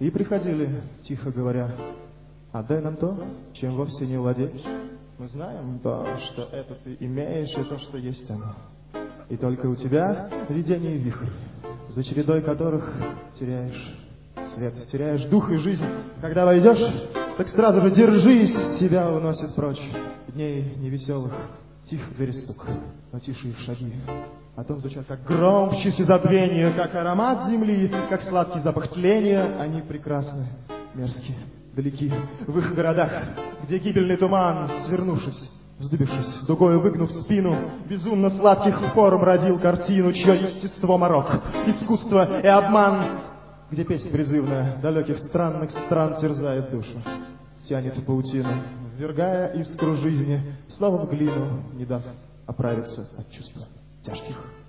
И приходили, тихо говоря: отдай нам то, чем вовсе не владеешь. Мы знаем то, что это ты имеешь, и то, что есть оно. И только у тебя видение и вихрь, за чередой которых теряешь свет, теряешь дух и жизнь. Когда войдешь, так сразу же держись, тебя уносит прочь. Дней невеселых, тих в двери стук, но тише их шаги. А том звучат, как гром в часе забвения, как аромат земли, как сладкий запах тления. Они прекрасны, мерзкие, далеки, в их городах, где гибельный туман, свернувшись, вздыбившись, дугою выгнув спину, безумно сладких форм родил картину, чье естество морок, искусство и обман, где песнь призывная далеких странных стран терзает душу, тянет в паутину, ввергая искру жизни, словом глину, не дав оправиться от чувства тяжких